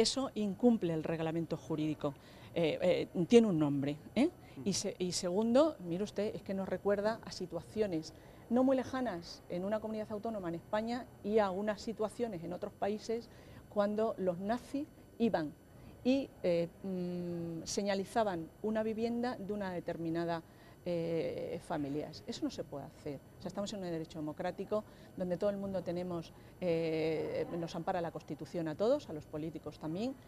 eso incumple el reglamento jurídico, tiene un nombre, Y segundo, mire usted, es que nos recuerda a situaciones no muy lejanas en una comunidad autónoma en España y a unas situaciones en otros países cuando los nazis iban y señalizaban una vivienda de una determinada familias. Eso no se puede hacer. O sea, estamos en un derecho democrático donde todo el mundo tenemos, nos ampara la Constitución a todos, a los políticos también.